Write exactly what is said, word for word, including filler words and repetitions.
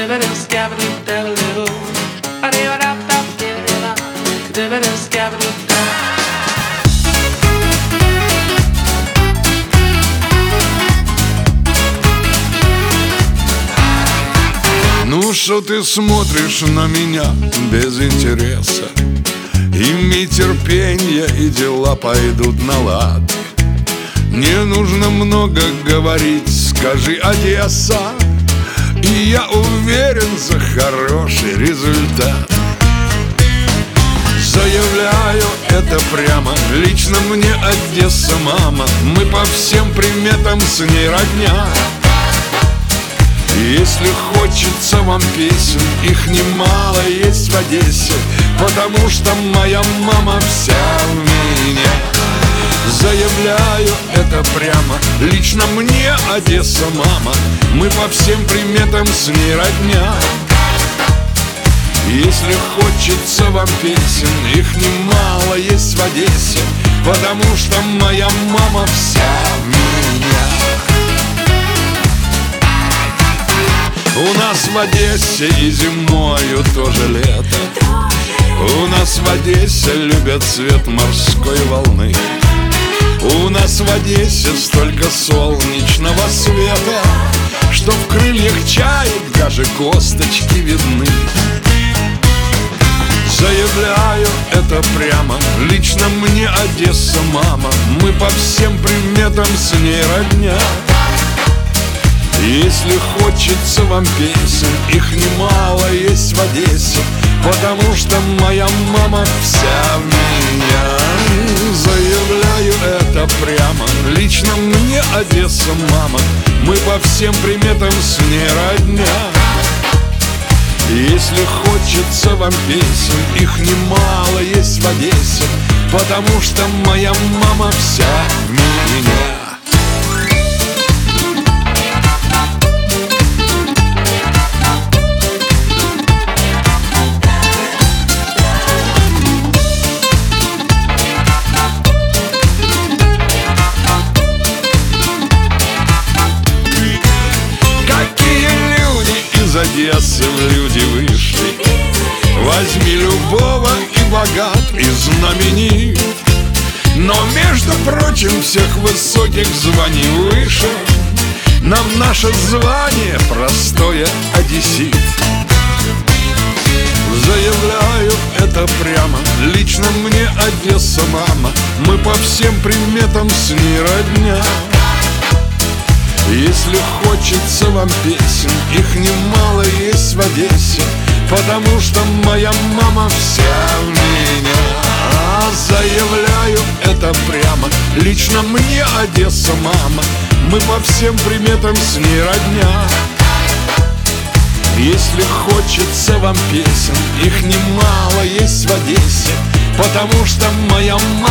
Ну что ты смотришь на меня без интереса? Имей терпенье, и дела пойдут на лад. Не нужно много говорить, скажи Одесса, и я уверен за хороший результат. Заявляю это прямо, лично мне Одесса мама. Мы по всем приметам с ней родня. Если хочется вам песен, их немало есть в Одессе, потому что моя мама вся в меня. Заявляю это прямо, лично мне Одесса мама. Мы по всем приметам с ней родня. Если хочется вам песен, их немало есть в Одессе, потому что моя мама вся в меня. У нас в Одессе и зимою тоже лето. У нас в Одессе любят цвет морской волны. У нас в Одессе столько солнечного света, что в крыльях чаек даже косточки видны. Заявляю это прямо, лично мне Одесса мама. Мы по всем приметам с ней родня. Если хочется вам песен, их немало есть в Одессе, потому что моя мама вся в меня. Заявляю это прямо, лично мне Одесса мама. Мы по всем приметам с ней родня. Если хочется вам песен, их немало есть в Одессе, потому что моя мама вся в меня. Одессы в люди вышли. Возьми любого и богат, и знаменит, но, между прочим, всех высоких званий выше нам наше звание простое одессит. Заявляю это прямо, лично мне Одесса мама. Мы по всем приметам с ней родня. Если хочется вам песен, их немало есть в Одессе, потому что моя мама вся в меня. Заявляю это прямо, лично мне Одесса мама. Мы по всем приметам с ней родня. Если хочется вам песен, их немало есть в Одессе, потому что моя мама